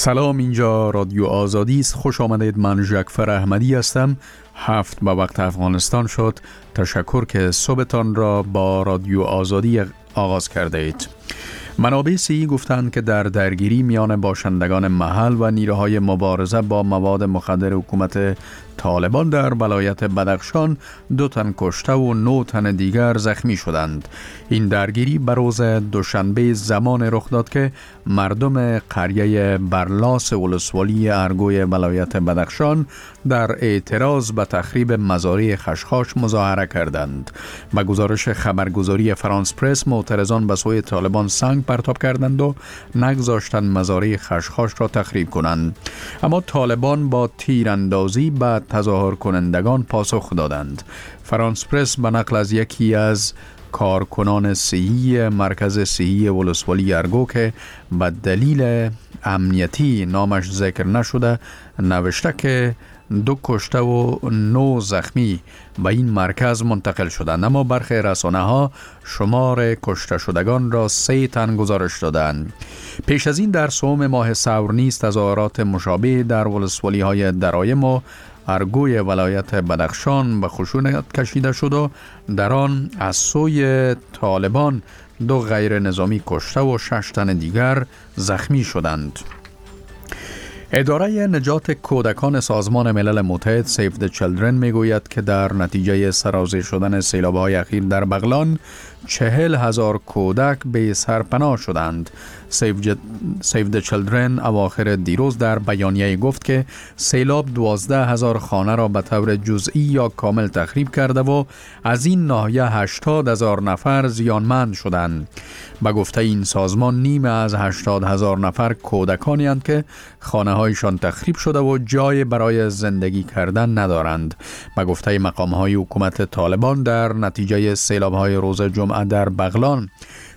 سلام، اینجا رادیو آزادی است. خوش آمدید. من ژکفر احمدی هستم. 7 به وقت افغانستان شد. تشکر که صبحتان را با رادیو آزادی آغاز کرده اید. منابع صحیح گفتند که در درگیری میان باشندگان محل و نیروهای مبارزه با مواد مخدر حکومت طالبان در ولایت بدخشان 2 تن کشته و 9 تن دیگر زخمی شدند. این درگیری به روز دوشنبه زمان رخ داد که مردم قریه برلاس ولسوالی ارگوی ولایت بدخشان در اعتراض به تخریب مزارع خشخاش مظاهره کردند. به گزارش خبرگزاری فرانس پرس، معترضان به سوی طالبان سنگ پرتاب کردند و نگذاشتند مزارع خشخاش را تخریب کنند. اما طالبان با تیراندازی به تظاهر کنندگان پاسخ دادند. فرانس پرس به نقل از یکی از کارکنان صحی مرکز صحی ولسوالی ارگو که به دلیل امنیتی نامش ذکر نشده نوشته که 2 کشته و 9 زخمی به این مرکز منتقل شدند، اما برخی رسانه‌ها شمار کشته شدگان را 3 تن گزارش دادند. پیش از این در سوم ماه ثور نیز تظاهرات مشابه در ولسوالی‌های درایم و ارگوی ولایت بدخشان به خشونت کشیده شد و در آن از سوی طالبان 2 غیر نظامی کشته و 6 تن دیگر زخمی شدند. اداره نجات کودکان سازمان ملل متحد سیو د چیلدرن میگوید که در نتیجه سرازیر شدن سیلاب‌های اخیر در بغلان 40,000 کودک به سرپناه شدند. سیو د چیلدرن اواخر دیروز در بیانیه گفت که سیلاب 12,000 خانه را به طور جزئی یا کامل تخریب کرده و از این ناحیه 80,000 نفر زیانمند شدند. به گفته این سازمان نیمه از 80,000 نفر کودکانی اند که خانه هایشان تخریب شده و جای برای زندگی کردن ندارند. به گفته مقام های حکومت طالبان در نتیجه سیلاب های روز جمعه در بغلان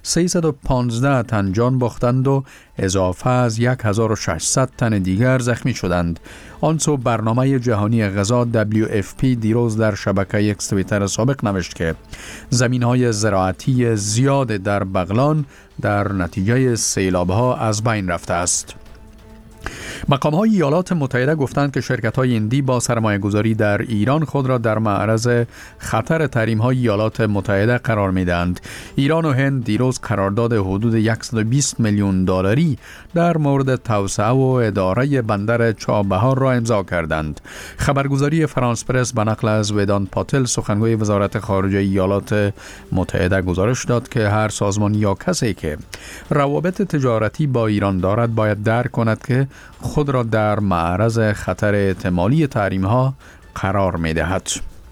315 تن جان باختند و اضافه از 1600 تن دیگر زخمی شدند. آنسو برنامه جهانی غذا WFP دیروز در شبکه اکس توییتر سابق نوشت که زمین‌های زراعتی زیاد در بغلان در نتیجه سیلاب‌ها از بین رفته است. مقام‌های ایالات متحده گفتند که شرکت‌های هندی با سرمایه‌گذاری در ایران خود را در معرض خطر تحریم‌های ایالات متحده قرار می‌دهند. ایران و هند دیروز قرارداد حدود $120 میلیون در مورد توسعه و اداره بندر چابهار را امضا کردند. خبرگزاری فرانس پرس به نقل از ویدان پاتل سخنگوی وزارت خارجه ایالات متحده گزارش داد که هر سازمان یا کسی که روابط تجارتی با ایران دارد باید درک کند که خود را در معرض خطر احتمالی تحریم‌ها قرار می‌دهد.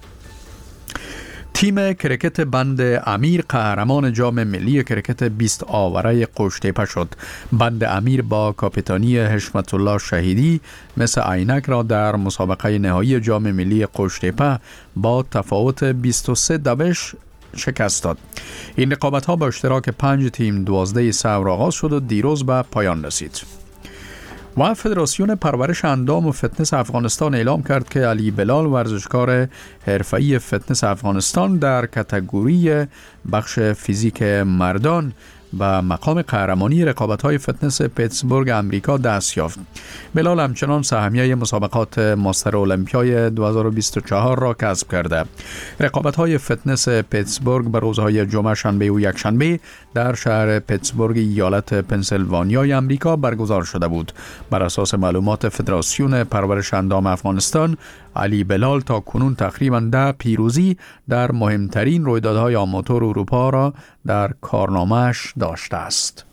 تیم کرکت بند امیر قهرمان جام ملی کرکت 20 آوره قوشتیپه شد. بند امیر با کاپیتانی حشمت الله شهیدی مثل عینک را در مسابقه نهایی جام ملی قوشتیپه با تفاوت 23-0 شکست داد. این رقابت‌ها با اشتراک 5 تیم 12 ثور آغاز شد و دیروز به پایان رسید. و فدراسیون پرورش اندام و فتنس افغانستان اعلام کرد که علی بلال ورزشکار حرفه‌ای فتنس افغانستان در کاتگوری بخش فیزیک مردان به مقام قهرمانی رقابت‌های فتنس پیتسبورگ امریکا دست یافت. بلال همچنان سهمیه مسابقات ماستر المپیای 2024 را کسب کرده. رقابت‌های فتنس پیتسبورگ به روزهای جمعه، شنبه و یکشنبه در شهر پیتسبورگ ایالت پنسیلوانیای امریکا برگزار شده بود. بر اساس معلومات فدراسیون پرورش اندام افغانستان، علی بلال تا کنون تقریباً 10 پیروزی در مهمترین رویدادهای آماتور اروپا را در کارنامه‌اش داشته است.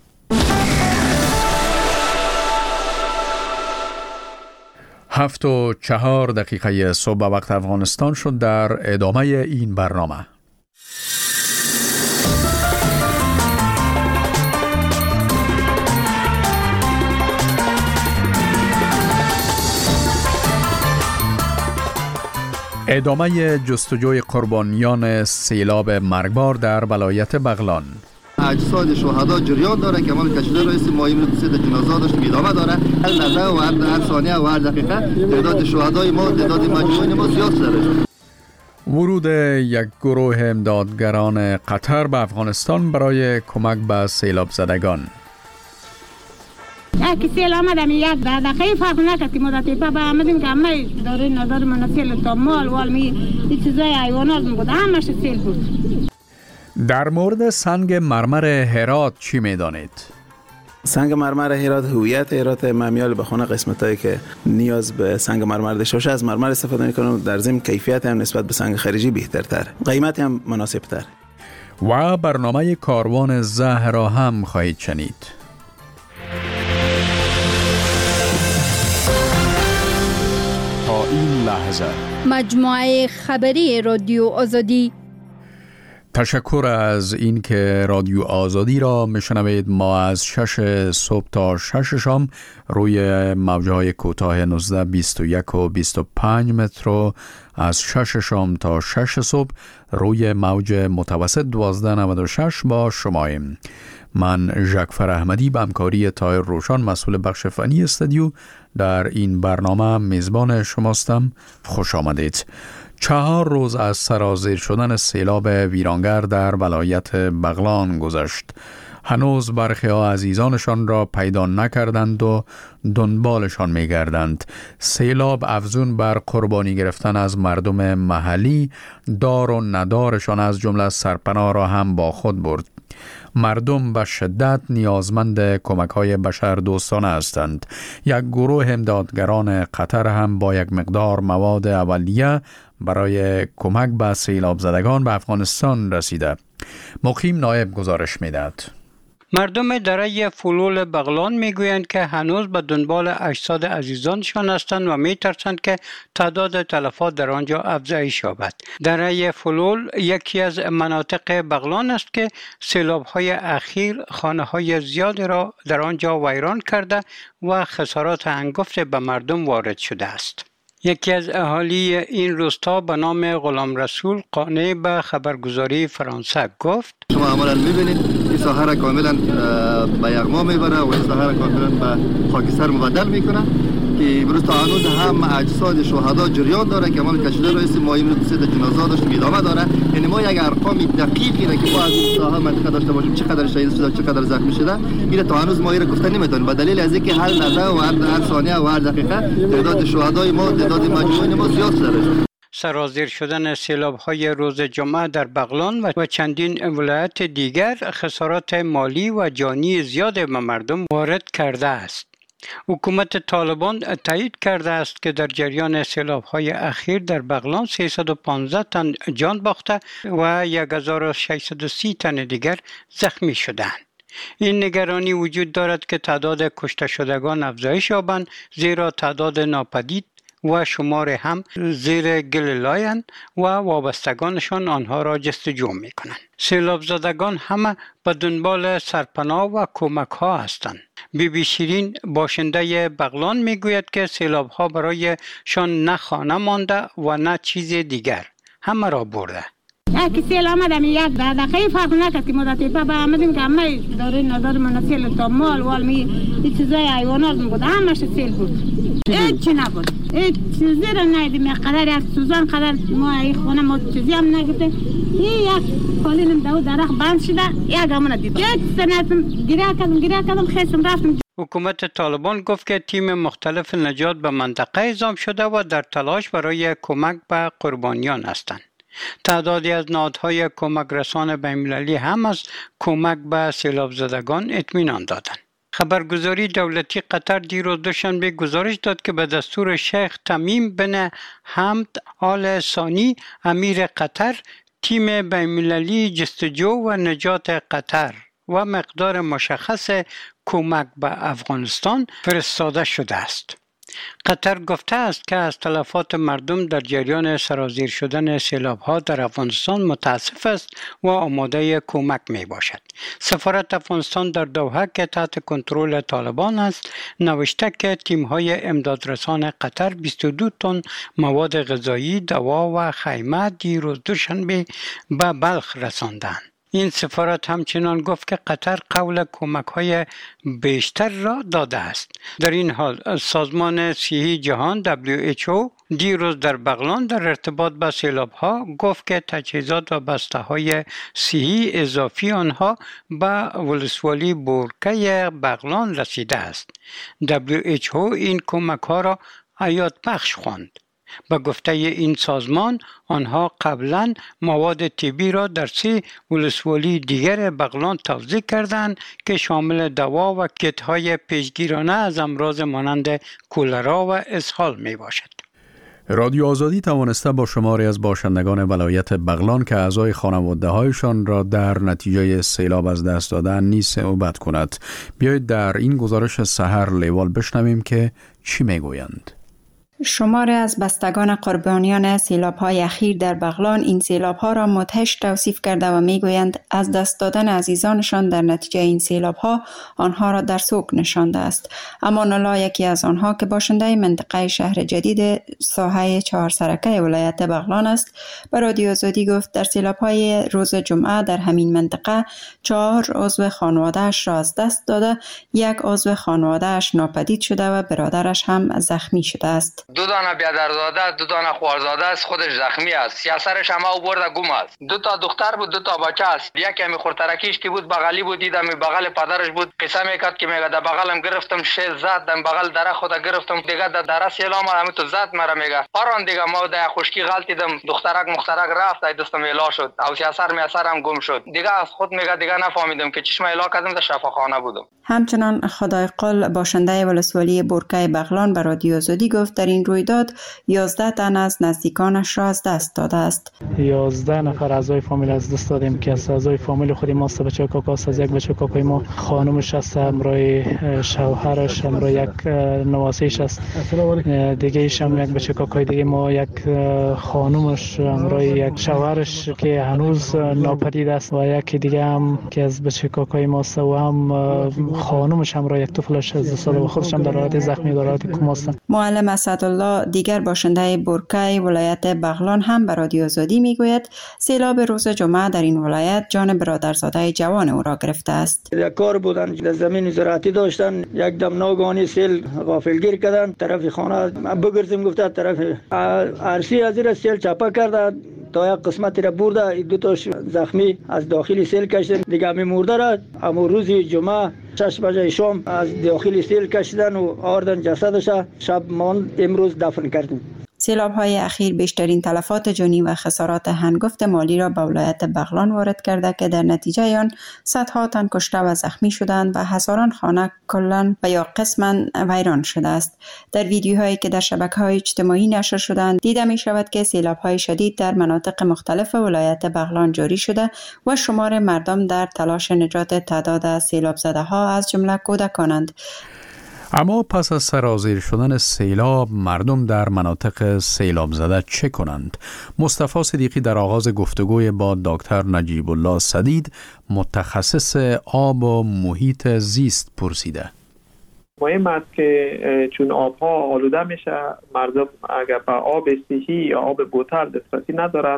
7:04 صبح وقت افغانستان شد. در ادامه این برنامه ادامه جستجوی قربانیان سیلاب مرگبار در ولایت بغلان. اجساد شهدا جریان داره که عمل کشیده رئیس مایم رسید جنازه داشت ادامه داره. هر لحظه و هر ثانیه و هر دقیقه تعداد شهدای ما، تعداد مجروحین ما زیاد شده. ورود یک گروه امدادگران قطر به افغانستان برای کمک به سیلاب زدگان. که سیل آمدم یک دقیقه فرق نکرد که مدت پا آمدیم که همه داره نداره من سیل تا مال والمی این چیزای حیوانات بود همش سیل بود. در مورد سنگ مرمر هرات چی میدانید؟ سنگ مرمر هرات هویت هرات ممیال به خونه قسمتایی که نیاز به سنگ مرمر داشته باشه از مرمر استفاده میکنه، در ضمن کیفیت هم نسبت به سنگ خارجی بهترتر، قیمت هم مناسب تر. و برنامه کاروان زهر را هم خواهید شنید. تا این لحظه مجموعه خبری رادیو آزادی. تشکر از این که رادیو آزادی را میشنوید. ما از 6 صبح تا 6 شام روی موجهای کوتاه 19، 21 و 25 متر و از 6 شام تا 6 صبح روی موج متوسط 1296 با شماییم. من ژاکفر احمدی به همکاری طاهر روشن مسئول بخش فنی استودیو در این برنامه میزبان شماستم. خوش آمدید. 4 روز از سرازیر شدن سیلاب ویرانگر در ولایت بغلان گذشت. هنوز برخی ها عزیزانشان را پیدا نکردند و دنبالشان می‌گردند. سیلاب افزون بر قربانی گرفتن از مردم محلی، دار و ندارشان از جمله سرپناه را هم با خود برد. مردم به شدت نیازمند کمک‌های بشردوستانه هستند. یک گروه امدادگران قطر هم با یک مقدار مواد اولیه برای کمک به سیلاب زدگان به افغانستان رسیده. مقیم نایب گزارش می‌دهد. مردم دره فلول بغلان میگویند که هنوز به دنبال اجساد عزیزانشان هستند و میترسند که تعداد تلفات در آنجا افزایش یابد. دره فلول یکی از مناطق بغلان است که سیلاب‌های اخیر خانه‌های زیادی را در آنجا ویران کرده و خسارات هنگفت به مردم وارد شده است. یکی از اهالی این روستا به نام غلام رسول قانع به خبرگزاری فرانسه گفت: شما عملاً می‌بینید این ساحه را کاملاً به یغما میبره و این ساحه را کاملاً به خاکستر مبدل میکنه که امروز تا هنوز هم اجساد شهدا جریان داره که ما کشیده رئیس ما امروز 3 جنازه داشتیم ادامه داره. یعنی ما یک ارقام دقیقی را که ما از این ساحه منطقه داشته باشیم چقدر شهید شده چقدر زخمی شده این تا هنوز ما این گفته نمیتونیم به دلیل از اینکه هر لحظه و هر ثانیه و هر دقیقه تعداد شهدای ما تعداد مجروحین ما زیاد شده. سرازیر شدن سیلاب‌های روز جمعه در بغلان و چندین ولایت دیگر خسارات مالی و جانی زیاد به مردم وارد کرده است. حکومت طالبان تایید کرده است که در جریان سیلاب‌های اخیر در بغلان 315 تن جان باخته و 1630 تن دیگر زخمی شدند. این نگرانی وجود دارد که تعداد کشته شدگان افزایش یابند، زیرا تعداد ناپدید و شمار هم زیر گل لاین و وابستگانشان آنها را جستجو می کنند. سیلاب زدگان همه به دنبال سرپناه و کمک ها هستند. بی شیرین باشنده بغلان می گوید که سیلاب ها برای شان نه خانه مانده و نه چیز دیگر، همه را برده. که سیل آمدم یک دقیقه فرق نکرد که مدت پا آمدیم که همه داره نداره من سیل تا مال والمی این چیزای حیوانات بود همش سیل بود. هیچی نبود، هیچ چیزی را ندیدیم. قدر از سوزان قدر ما این خونه ما چیزی هم نگفته. این یک پالینم دو درخت بند شده یک همون دید یک سنتم گیره کردم خیستم رفتم. حکومت طالبان گفت که تیم مختلف نجات به منطقه اعزام شده و در تلاش برای کمک به قربانیان هستند. تعدادی از نهادهای کمک رسان بین‌المللی هم از کمک به سیلاب زدگان اطمینان دادند. خبرگزاری دولتی قطر دیروز دوشنبه گزارش داد که به دستور شیخ تمیم بن حمد آل ثانی امیر قطر، تیم بین‌المللی جستجو و نجات قطر و مقدار مشخص کمک به افغانستان فرستاده شده است. قطر گفته است که از تلفات مردم در جریان سرازیر شدن سیلاب‌ها در افغانستان متاسف است و آماده کمک می باشد. سفارت افغانستان در دوحه که تحت کنترل طالبان است نوشته که تیم‌های امدادرسان قطر 22 تن مواد غذایی، دوا و خیمه دیروز دوشنبه به بلخ رساندند. این سفارت همچنان گفت که قطر قول کمک‌های بیشتر را داده است. در این حال سازمان صحی جهان WHO دیروز در بغلان در ارتباط با سیلاب‌ها گفت که تجهیزات و بسته‌های صحی اضافی آنها به ولسوالی بورکه بغلان رسیده است. WHO این کمک‌ها را حیات بخش خواند. به گفته این سازمان آنها قبلا مواد طبی را در 3 ولسوالی دیگر بغلان توزیع کردند که شامل دوا و کیت‌های پیشگیرانه از امراض مانند کولرا و اسهال می باشد. رادیو آزادی توانسته با شماری از باشندگان ولایت بغلان که اعضای خانواده‌هایشان را در نتیجه سیلاب از دست دادن نیز صحبت کند. بیایید در این گزارش سحر لیوال بشنویم که چی میگویند. شماری از بستگان قربانیان سیلاب‌های اخیر در بغلان این سیلاب‌ها را مدهش توصیف کرده و می‌گویند از دست دادن عزیزانشان در نتیجه این سیلاب‌ها آنها را در سوگ نشانده است. امان الله یکی از آنها که باشنده منطقه شهر جدید ساحه 4 سرکه ولایت بغلان است، به رادیو آزادی گفت در سیلاب‌های روز جمعه در همین منطقه 4 عضو خانواده‌اش را از دست داده، 1 عضو خانواده‌اش ناپدید شده و برادرش هم زخمی شده است. 2 دانه بیادرزاده، 2 دانه خوارزاده است، خودش زخمی است. سیاسرش هم او برده گم است. 2 تا دختر بود، 2 تا بچه است. یکی همی خورترکیش که بود بغلی بود، دیدم بغل پدرش بود. قصه میکرد که میگه در بغلم گرفتم شیل زد، در بغل دره خود گرفتم دیگه در دره سیلام همین تو زد مرا میگه. پران دیگه ما در خشکی غلطیدم، دخترک مخترک رفت، ای دستم الا شد. او سیاسر هم گم شد. دیگه از خود میگه دیگه نفهمیدم که چشم الا کردم در شفاخانه بودم. همچنان خدای قل باشنده ولسوالی بورکه بغلان به رادیو آزادی گفت در این رویداد 11 تن از نزدیکانش را از دست داده است. 11 نفر اعضای فامیل از دست دادیم که از اعضای فامیل خودی ما سه بچه کاکا است. از یک بچه کاکای ما خانمش است، همراه شوهرش، همراه یک نواسیش است. دیگه ایش هم یک بچه کاکای دیگه ما، یک خانمش همراه یک شوهرش که هنوز ناپدید است و یک دیگه هم که از بچه کاکای ما است و هم خانمش همراه یک طفلش از دست داده و خودش هم در حالت زخمی در حالت کما است. معلم اسدالله دیگر باشنده بورکه ولایت بغلان هم به رادیو آزادی میگوید سیلاب روز جمعه در این ولایت جان برادرزاده جوان او را گرفته است. در کار بودن، در زمین زراعتی داشتن، یک دم ناگهانی سیل غافلگیر کردن، طرف خانه بگرزیم گفته طرف عرصی از این سیل چپا کرده تا یک قسمتی را برده، 2 تا زخمی از داخل سیل کشیدن، دیگه همی مرده را اما روز جمعه 6 بجه شام از داخل سیل کشیدن و آوردن جسدش، شب ماند امروز دفن کردیم. سیلاب‌های اخیر بیشترین تلفات جانی و خسارات هنگفت مالی را به ولایت بغلان وارد کرده که در نتیجه آن صدها تن کشته و زخمی شدند و هزاران خانه کلاً و یا قسماً ویران شده است. در ویدیوهایی که در شبکه‌های اجتماعی نشر شدند دیده می شود که سیلاب‌های شدید در مناطق مختلف ولایت بغلان جاری شده و شمار مردم در تلاش نجات تعداد سیلاب زده‌ها از جمله کودکانند. اما پس از سرازیر شدن سیلاب مردم در مناطق سیلاب زده چه کنند؟ مصطفی صدیقی در آغاز گفتگوی با دکتر نجیب الله سدید متخصص آب و محیط زیست پرسیده. مهم است که چون آبها آلوده میشه، مردم اگر به آب صحی یا آب بوتل دسترسی ندارن،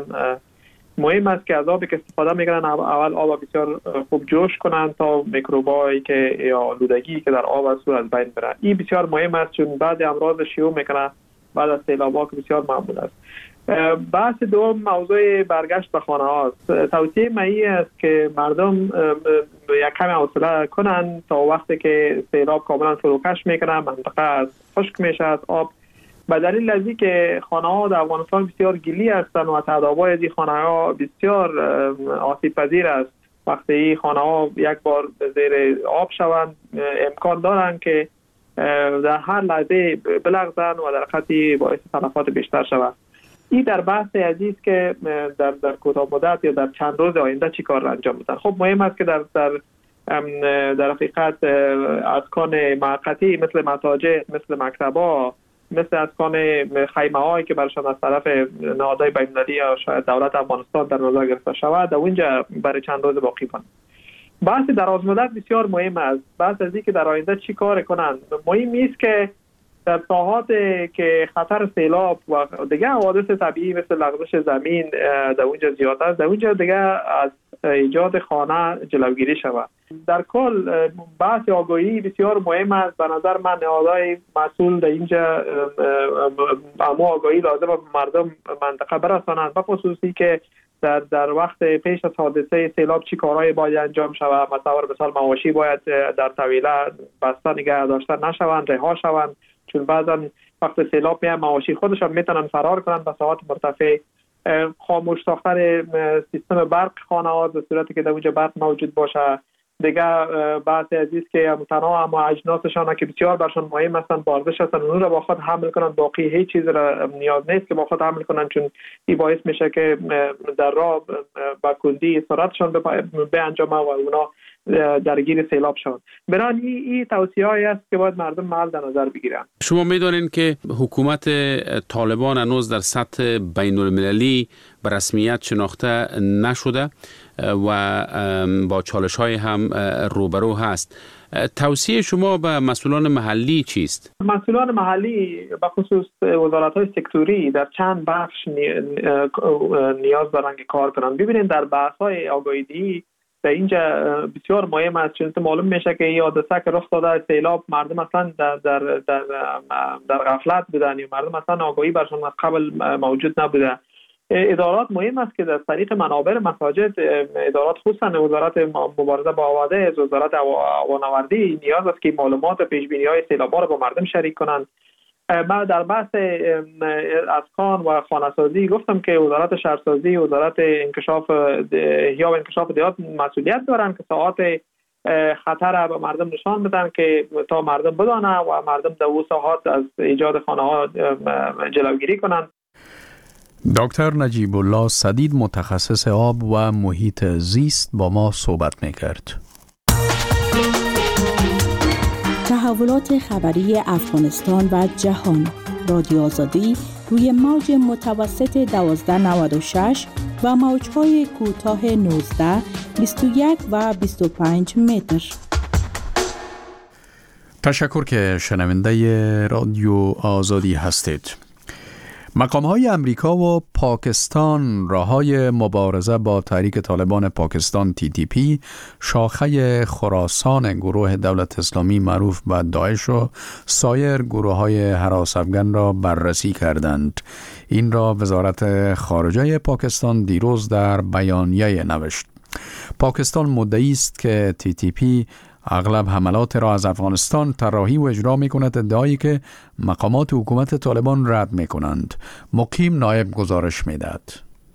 مهم است که از آبی که استفاده میکنن اول آب بسیار خوب جوش کنن تا میکروبایی که یا آلودگی که در آب است از بین بره. این بسیار مهم است چون بعد امراض شیوع میکنه بعد از سیلاب‌ها که بسیار معمول است. بحث دوم موضوع برگشت به خانه هاست. توصیه من است که مردم یک کمی حوصله کنن تا وقتی که سیلاب کاملا فروکش میکنه، منطقه از خشک میشه از آب. به دلیل از که خانه‌ها در افغانستان بسیار گلی هستند و تداوای از این خانه‌ها بسیار آسیب پذیر است. وقتی این خانه‌ها یک بار زیر آب شوند امکان دارند که در هر لحظه بلغزند و در خطی باعث تلفات بیشتر شود. این در بحث عزیز که در کوتاه مدت یا در چند روز آینده چی کار انجام بدن. خب مهم است که در حقیقت اسکان موقتی مثل مساجد، مثل مکتب‌ها، مثل اسکان خیمه‌هایی که برشان از طرف نهادهای بین‌المللی یا شاید دولت افغانستان در نظر گرفته شود و اونجا برای چند روز باقی کنند. بحث دراز مدت بسیار مهم است. بحث از اینکه در آینده چی کار کنند. مهم است که در ساحات که خطر سیلاب و دیگه حوادث طبیعی مثل لغزش زمین در اونجا زیاد است، در اونجا دیگه از ایجاد خانه جلوگیری شود. در کل بحث آگاهی بسیار مهم است. به نظر من نهادهای مسئول در اینجا اما آگاهی لازم به مردم منطقه برسانند، به خصوصی که در وقت پیش از حادثه سیلاب چی کارهایی باید انجام شود. مثلا مواشی باید در طویله بسته نگه داشته نشوند، رها شوند، چون بعضا وقت سیلاب میاد مواشی خودشان میتونن فرار کنند به ساعات مرتفع. خاموش ساختن سیستم برق خانه ها به صورتی که در اونجا برق موجود باشه. دیگه بحث عزیز که تنها اما اجناسشان که بسیار برشان مهم هستند بارزش هستند اون را با خود حمل کنند، باقی هیچ چیز را نیاز نیست که با خود حمل کنند، چون این باعث میشه که در راه با کندی سرعتشان به انجام و اونا درگیر سیلاب شوند. برای این توصیه‌ای است که باید مردم محل در نظر بگیرند. شما می‌دانید که حکومت طالبان هنوز در سطح بین المللی به رسمیت شناخته نشده و با چالش‌های هم روبرو هست. توصیه شما به مسئولان محلی چیست؟ مسئولان محلی به خصوص وزارت‌های سکتوری در چند بخش نیاز دارند که کار کنند. ببینید در بحث‌های آگاهی در اینجا بسیار مهم است، چون معلوم میشه که این حادثه که رخ داده سیلاب مردم اصلا در غفلت بودن یا مردم اصلا آگاهی برشان از قبل موجود نبوده. ادارات مهم است که در طریق منابر مساجد، ادارات خصوصا وزارت مبارزه با حوادث، وزارت هوانوردی نیاز است که معلومات پیش‌بینی‌های سیلاب‌ها را با مردم شریک کنند. بعد در بحث اسکان و خانه‌سازی گفتم که وزارت شهرسازی، وزارت انکشاف احیا و انکشاف دیهات مسئولیت دارند که ساعات خطر را به مردم نشان بدن که تا مردم بدانند و مردم در اون ساعات از ایجاد خانه‌ها جلوگیری کنند. دکتر نجیب الله سدید متخصص آب و محیط زیست با ما صحبت می‌کرد. تحولات خبری افغانستان و جهان، رادیو آزادی روی موج متوسط 1296 و موج‌های کوتاه 19، 21 و 25 متر. تشکر که شنونده رادیو آزادی هستید. مقام‌های امریکا و پاکستان راه‌های مبارزه با تحریک طالبان پاکستان TTP شاخه خراسان گروه دولت اسلامی معروف به داعش و سایر گروه‌های هراس افغان را بررسی کردند. این را وزارت خارجه پاکستان دیروز در بیانیه نوشت. پاکستان مدعی است که TTP اغلب حملات را از افغانستان طراحی و اجرا می کند، ادعایی که مقامات حکومت طالبان رد می کنند. مقیم نایب گزارش می دهد.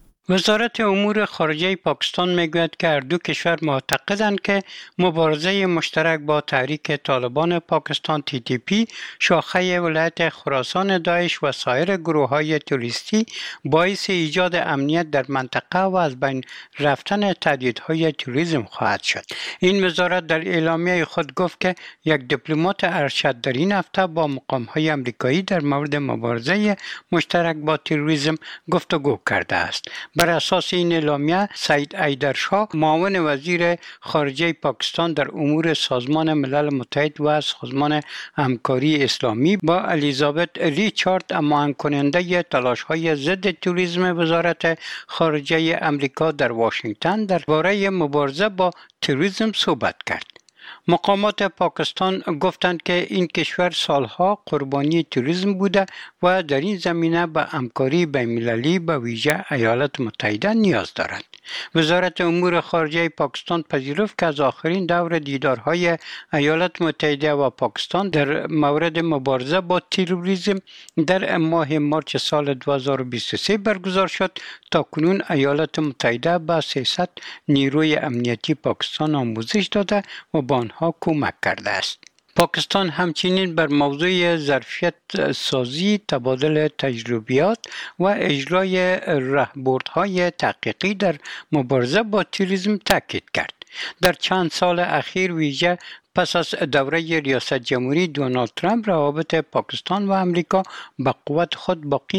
وزارت امور خارجه پاکستان میگوید که هر دو کشور معتقدند که مبارزه مشترک با تحریک طالبان پاکستان TTP شاخه ولایت خراسان داعش و سایر گروه‌های تروریستی باعث ایجاد امنیت در منطقه و از بین رفتن تهدیدهای تروریسم خواهد شد. این وزارت در اعلامیه خود گفت که یک دیپلمات ارشد در این هفته با مقام‌های آمریکایی در مورد مبارزه مشترک با تروریسم گفتگو کرده است. بر اساس این اعلامیه سعید ایدرشاه معاون وزیر خارجه پاکستان در امور سازمان ملل متحد و سازمان همکاری اسلامی با الیزابت ریچارد هماهنگ کننده تلاش‌های ضد تروریسم وزارت خارجه آمریکا در واشنگتن درباره مبارزه با تروریسم صحبت کرد. مقامات پاکستان گفتند که این کشور سالها قربانی تروریسم بوده و در این زمینه به همکاری بین‌المللی به ویژه ایالات متحده نیاز دارد. وزارت امور خارجه پاکستان پذیرفت که از آخرین دور دیدارهای ایالات متحده و پاکستان در مورد مبارزه با تروریسم در ماه مارچ سال 2023 برگزار شد. تا کنون ایالات متحده به 300 نیروی امنیتی پاکستان آموزش داده و به آنها کمک کرده است. پاکستان همچنین بر موضوع ظرفیت سازی، تبادل تجربیات و اجرای راهبردهای تحقیقی در مبارزه با تروریسم تاکید کرد. در چند سال اخیر ویژه پس از دوره ریاست جمهوری دونالد ترامپ روابط پاکستان و امریکا به قوت خود باقی نماند.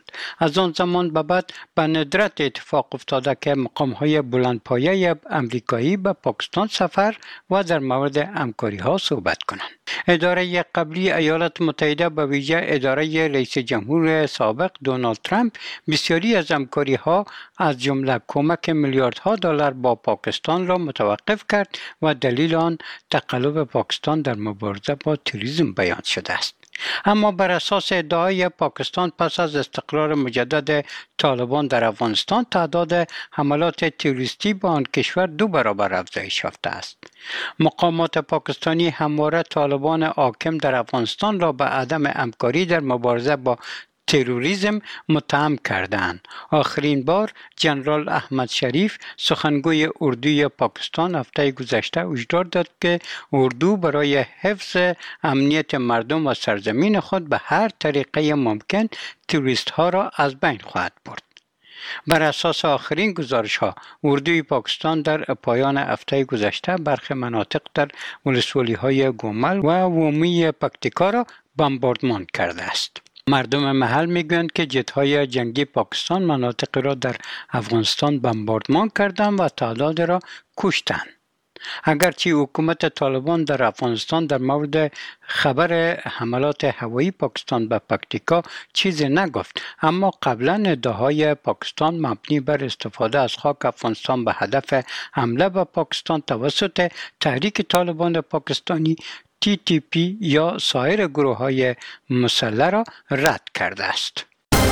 از آن زمان به بعد به ندرت اتفاق افتاده که مقام‌های بلندپایه امریکایی به پاکستان سفر و در مورد همکاری‌ها صحبت کنند. اداره قبلی ایالات متحده به ویژه اداره رئیس جمهور سابق دونالد ترامپ بسیاری از همکاری‌ها از جمله کمک میلیاردها دلار با پاکستان را متوقف کرد و دلیل آن تقلب پاکستان در مبارزه با تروریسم بیان شده است. اما بر اساس ادعای پاکستان پس از استقرار مجدد طالبان در افغانستان تعداد حملات تروریستی به آن کشور 2 برابر افزایش یافته است. مقامات پاکستانی همواره طالبان حاکم در افغانستان را به عدم همکاری در مبارزه با تروریسم متهم کردند. آخرین بار جنرال احمد شریف سخنگوی اردوی پاکستان هفته گذشته هشدار داد که اردو برای حفظ امنیت مردم و سرزمین خود به هر طریقه ممکن تروریست ها را از بین خواهد برد. بر اساس آخرین گزارش ها اردوی پاکستان در پایان هفته گذشته برخی مناطق در ولسوالی های گومل و وومی پکتیکا را بمباردمان کرده است. مردم محل میگویند که جت‌های جنگی پاکستان مناطق را در افغانستان بمباردمان کردند و تعداد را کشتند. اگرچه حکومت طالبان در افغانستان در مورد خبر حملات هوایی پاکستان به پکتیکا چیزی نگفت، اما قبلا ادعاهای پاکستان مبنی بر استفاده از خاک افغانستان به هدف حمله به پاکستان توسط تحریک طالبان پاکستانی TTP یا سایر گروه‌های مسلح را رد کرده است.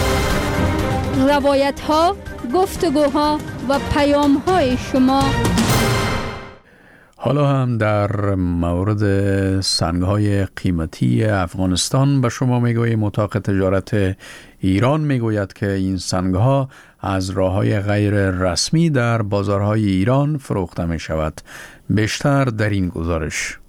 روایت‌ها، گفتگوها و پیام‌های شما. حالا هم در مورد سنگ‌های قیمتی افغانستان به شما میگویم. اتاق تجارت ایران میگوید که این سنگ‌ها از راه‌های غیر رسمی در بازارهای ایران فروخته می‌شود. بیشتر در این گزارش.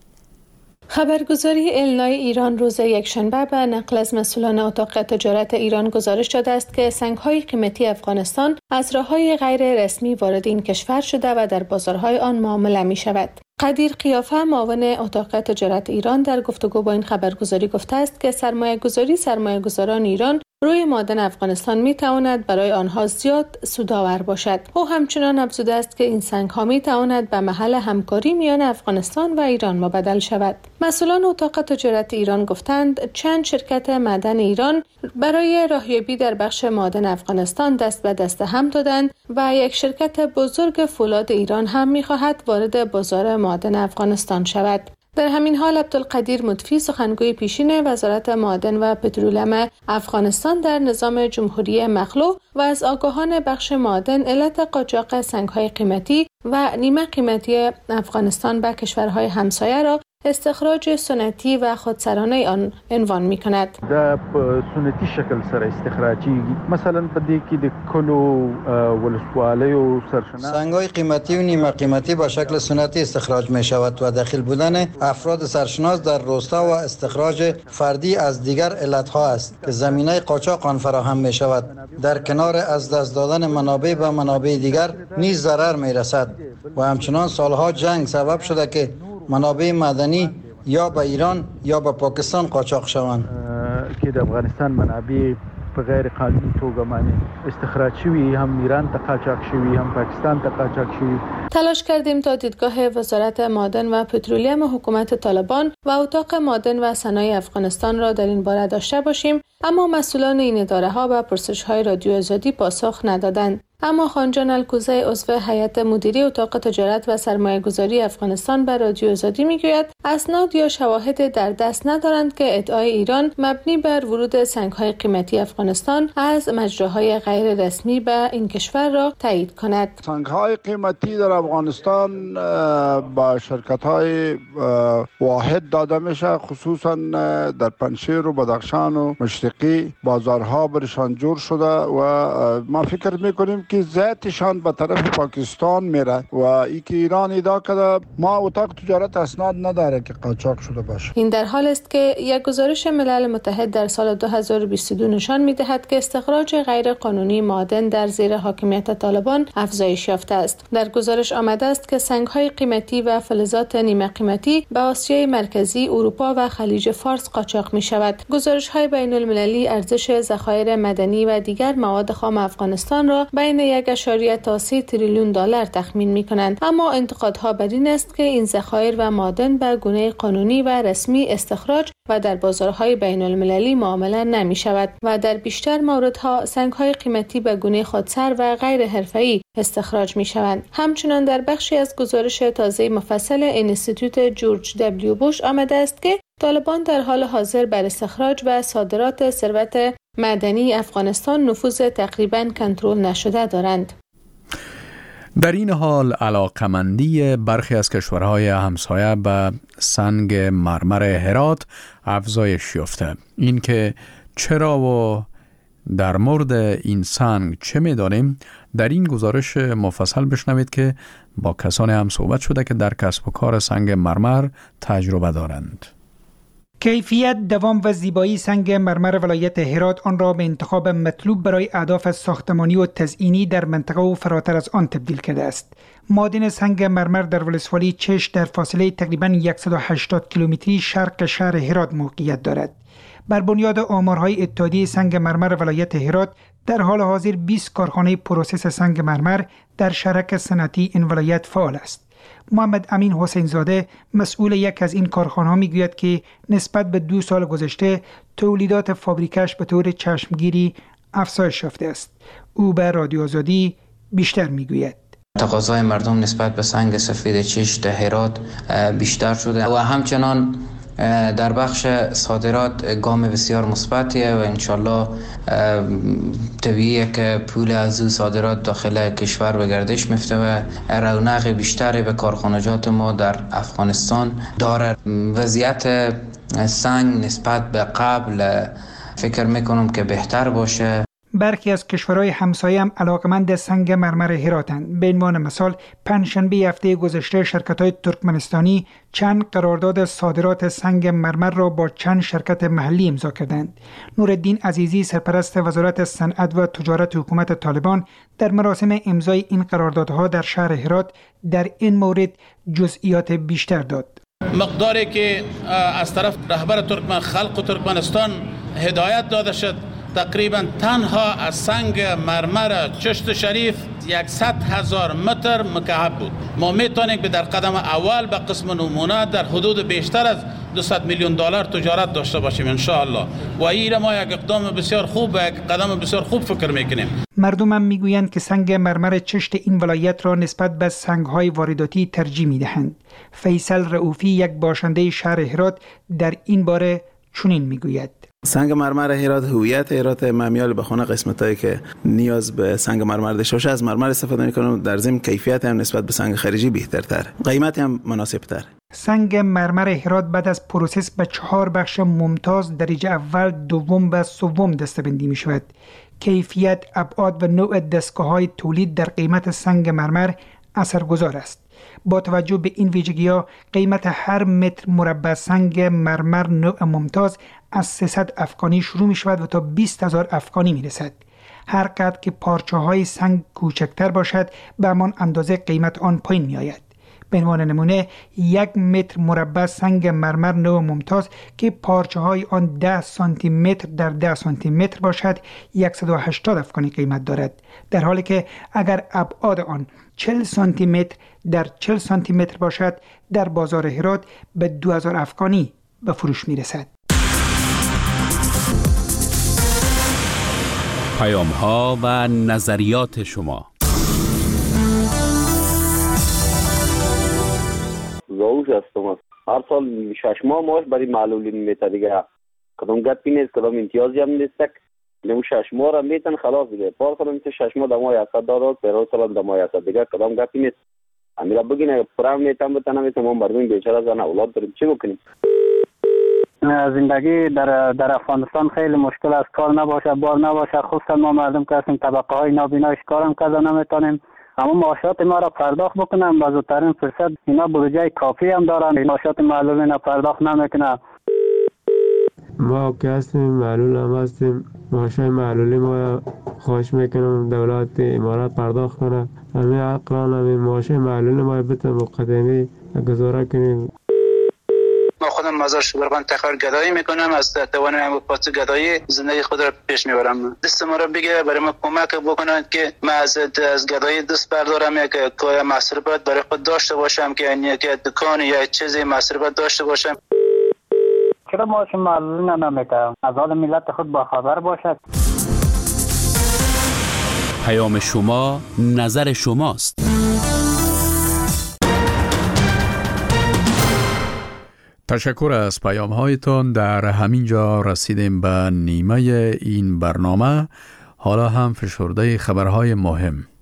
خبرگزاری النای ایران روز یکشنبه به نقل از مسئولان اتاق تجارت ایران گزارش داده است که سنگ‌های قیمتی افغانستان از راه‌های غیر رسمی وارد این کشور شده و در بازارهای آن معامله می‌شود. قدیر قیافه معاون اتاق تجارت ایران در گفتگو با این خبرگزاری گفته است که سرمایه‌گذاران ایران روی معدن افغانستان می تواند برای آنها زیاد سودآور باشد. او همچنان افزوده است که این سنگ‌ها می تواند به محل همکاری میان افغانستان و ایران مبدل شود. مسئولان اتاق تجارت ایران گفتند چند شرکت معدن ایران برای راهیابی در بخش معدن افغانستان دست به دست هم دادند و یک شرکت بزرگ فولاد ایران هم می خواهد وارد بازار معدن افغانستان شود. در همین حال عبدالقدیر مطفی سخنگوی پیشین وزارت معادن و پترولیم افغانستان در نظام جمهوری مخلوع و از آگاهان بخش معادن علت قاچاق سنگ‌های قیمتی و نیمه قیمتی افغانستان به کشورهای همسایه را استخراج سنتی و خودسرانه آن عنوان می‌کند. د سنتی شکل سره استخراجی مثلا په دې کې د کلو ولسوالیو سرشناس سنگ‌های قیمتی و نیمه قیمتی با شکل سنتی استخراج می‌شود و داخل بودن افراد سرشناس در روستا و استخراج فردی از دیگر علت‌ها است که زمینه قاچاق آن فراهم می‌شود. در کنار از دست دادن منابع به منابع دیگر نیز ضرر می‌رسد و همچنان سالها جنگ سبب شده که منابع معدنی یا به ایران یا به پاکستان قاچاق شوند که در افغانستان منابع په غیر قانوني توګه باندې استخراج شوی، هم ایران ته قاچاق شوی، هم پاکستان ته قاچاق شوی. تلاش کردیم تا دیدگاه وزارت معدن و پترولیم حکومت طالبان و اتاق معدن و صنایع افغانستان را در این باره داشته باشیم، اما مسئولان این اداره‌ها به پرسش‌های رادیو آزادی پاسخ ندادند. اما خانجان الکوزه عضو هیئت مدیره اتاق تجارت و سرمایه‌گذاری افغانستان به رادیو آزادی میگوید اسناد یا شواهد در دست ندارند که ادعای ایران مبنی بر ورود سنگ‌های قیمتی افغانستان از مجراهای غیر رسمی به این کشور را تایید کند. سنگ‌های قیمتی در افغانستان با شرکت‌های واحد داده میشه، خصوصا در پنجشیر و بدخشان و مشرقی بازارها برشان جور شده و ما فکر میکنیم که زیتشان به طرف پاکستان میره و ای که ایران ادعا کرده ما اتاق تجارت اسناد نداره که قاچاق شده باشه. این در حال است که یک گزارش ملل متحد در سال 2022 نشان می‌دهد که استخراج غیر قانونی معادن در زیر حاکمیت طالبان افزایش یافته است. در گزارش آمده است که سنگ‌های قیمتی و فلزات نیمه قیمتی به آسیای مرکزی، اروپا و خلیج فارس قاچاق می‌شود. گزارش‌های بین‌المللی ارزش ذخایر معدنی و دیگر مواد خام افغانستان را بین 1.3 تا 3 تریلیون دلار تخمین می‌کنند، اما انتقادها بر این است که این ذخایر و معادن به گونه قانونی و رسمی استخراج و در بازارهای بین‌المللی معامله نمی‌شود و در بیشتر موردها سنگ‌های قیمتی به گونه خودسر و غیر حرفه‌ای استخراج می‌شوند. همچنان در بخشی از گزارش تازه مفصل اینستیتوت جورج دبلیو بوش آمده است که طالبان در حال حاضر بر استخراج و صادرات ثروت معدنی افغانستان نفوذ تقریباً کنترل نشده دارند. در این حال علاقمندی برخی از کشورهای همسایه به سنگ مرمر هرات افزایش یافته. این که چرا و در مورد این سنگ چه می‌دانیم در این گزارش مفصل بشنوید که با کسانی هم صحبت شده که در کسب و کار سنگ مرمر تجربه دارند. کیفیت، دوام و زیبایی سنگ مرمر ولایت هرات آن را به انتخاب مطلوب برای اهداف ساختمانی و تزئینی در منطقه و فراتر از آن تبدیل کرده است. معادن سنگ مرمر در ولسوالی چش در فاصله تقریباً 180 کیلومتری شرق شهر هرات موقعیت دارد. بر بنیاد آمارهای اتحادیه سنگ مرمر ولایت هرات در حال حاضر 20 کارخانه پروسس سنگ مرمر در شرک صنعتی این ولایت فعال است. محمد امین حسین زاده مسئول یک از این کارخانه‌ها میگوید که نسبت به 2 سال گذشته تولیدات فابریکش به طور چشمگیری افزایش یافته است. او به رادیو آزادی بیشتر میگوید. تقاضای مردم نسبت به سنگ سفید چشت هرات بیشتر شده و همچنان در بخش صادرات گام بسیار مثبتیه و انشالله طبیعیه که پول از او صادرات داخل کشور به گردش میفته و رونق بیشتری به کارخانجات ما در افغانستان داره. وضعیت سنگ نسبت به قبل فکر میکنم که بهتر باشه. برخی از کشورهای همسایه هم علاقمند سنگ مرمر هراتند. به عنوان مثال پنجشنبه هفته گذشته شرکت‌های ترکمنستانی چند قرارداد صادرات سنگ مرمر را با چند شرکت محلی امضا کردند. نورالدین عزیزی سرپرست وزارت صنعت و تجارت حکومت طالبان در مراسم امضای این قراردادها در شهر هرات در این مورد جزئیات بیشتر داد. مقداری که از طرف رهبر خلق ترکمنستان هدایت داده شد تقریبا تنها از سنگ مرمر چشت شریف 100,000 متر مکعب بود. ما میتونیم که در قدم اول به قسم نمونه در حدود بیشتر از 200 میلیون دلار تجارت داشته باشیم ان شاء الله و این ما یک اقدام بسیار خوب و یک قدم بسیار خوب فکر میکنیم. مردم هم میگویند که سنگ مرمر چشت این ولایت را نسبت به سنگ‌های وارداتی ترجیح میدهند. فیصل رؤوفی یک باشنده شهر هرات در این باره چنین میگوید. سنگ مرمر هرات هویت هرات ممیال به خونه قسمتایی که نیاز به سنگ مرمر داشته باشه از مرمر استفاده میکنم. در ضمن کیفیت هم نسبت به سنگ خارجی بهترتر، قیمت هم مناسب تر. سنگ مرمر هرات بعد از پروسس به 4 بخش ممتاز درجه اول، دوم و سوم دسته‌بندی می شود. کیفیت، ابعاد و نوع دستگاه‌های تولید در قیمت سنگ مرمر اثرگذار است. با توجه به این ویژگی‌ها قیمت هر متر مربع سنگ مرمر نوع ممتاز از 300 افغانی شروع می شود و تا 20,000 افغانی می رسد. هر قدر که پارچه های سنگ کوچکتر باشد به همان اندازه قیمت آن پایین می آید. به عنوان نمونه 1 متر مربع سنگ مرمر نوع ممتاز که پارچه های آن 10 سانتی متر در 10 سانتی متر باشد 180 افغانی قیمت دارد، در حالی که اگر ابعاد آن 40 سانتی متر در 40 سانتی متر باشد در بازار هرات به 2000 افغانی به فروش می رسد. پیام ها و نظریات شما. زاوش هستم. هر سال 6 ماه ماش برای معلولین میته دیگه. کدام گپی نیست، کدام امتیازی هم نیست. نمو 6 ماه را میتن خلاص دیگه. پار کنم که 6 ماه دمای 100 دلار، پر سال دمای 100 دیگه کدام گپی نیست. امیرا بگین پرام میتم بتنم که ما مردم بیچاره زن اولاد داریم چی بکنیم؟ زندگی در افغانستان خیلی مشکل است. کار نباشه، بار نباشه، خصوصا ما مردم که هستیم طبقه های نابینا کارم کردن نمیتونیم. اما معاشات ما را پرداخت بکنم با زودترین فرصت. اینا بودجه کافی هم دارن، معاشات معلول اینا پرداخت نمیکنن. ما که هستیم معلول هم هستیم، معاشای معلولی ما خواهش میکنم دولت امارات پرداخت کنه. همین عقلان همین معاشای معلولی ما بتن مقدمی گزاره کنیم. ما خودم مزار شبرغان تخار گدایی میکنم، از توان پاس گدایی زندگی خود را پیش میبرم. دست ما را بگه برای ما کمک بکنند که ما از گدایی دست بردارم، یک مصرفات برای خود داشته باشم، که یک دکان یا چیزی مصرفات داشته باشم. چرا معاش معلولی نمیکنم؟ از حال ملت خود با خبر باشد. پیام شما، نظر شماست. تشکر از پیام هایتان. در همین جا رسیدیم به نیمه این برنامه. حالا هم فشرده خبرهای مهم.